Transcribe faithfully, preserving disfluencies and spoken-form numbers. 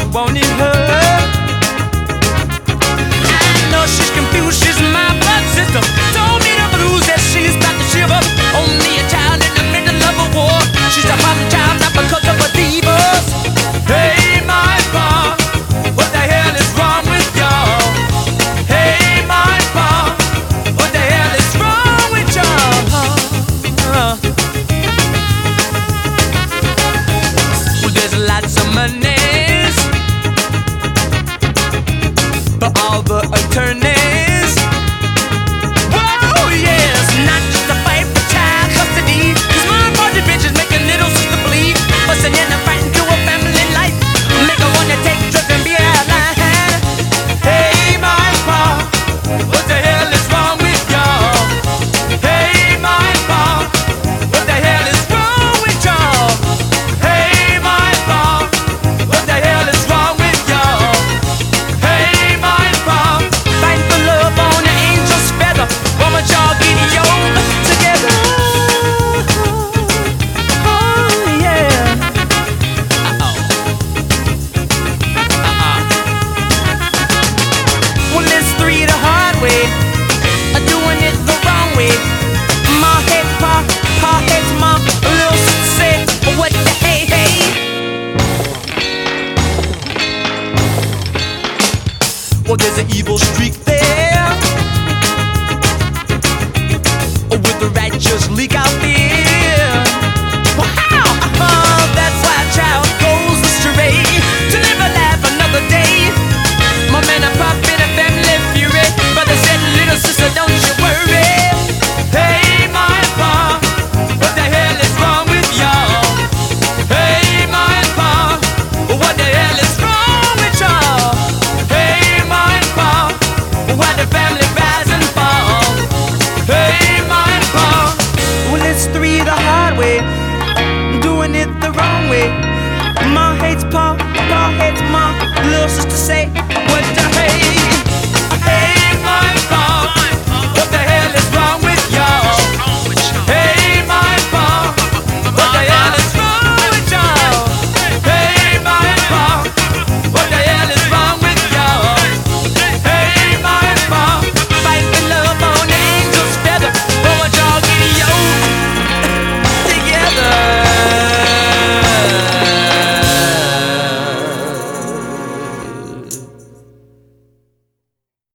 wanted her. I know she's confused, she's my blood sister. Told me the blues that she's about to shiver. Only a child in the middle of a war. She's a problem child, not because of her divas. Hey, my pa, what the hell is wrong with y'all? Hey, my pa, what the hell is wrong with y'all? Well, there's lots of monies for all the attorneys. Whoa, yes, not just a fight for child custody. Cause my party bitches make a little sister bleed. Bustin' in and fighting to a family life. Make her wanna take drugs and be out line. Hey, my pa, what the hell is wrong with y'all? Hey, my pa, what the hell is wrong with y'all? Hey, my pa, what the hell is wrong with y'all? Hey, my pa, fighting for love on an angel's feather. Why don't y'all get your together? Oh, yeah. Uh-oh. Uh-uh. Well, it's three the hard way, uh, doing it the wrong way. Ma head pa, pa head's ma. Little sister said, what the hey hey. Well, there's an evil streak there, with the righteous leak out there.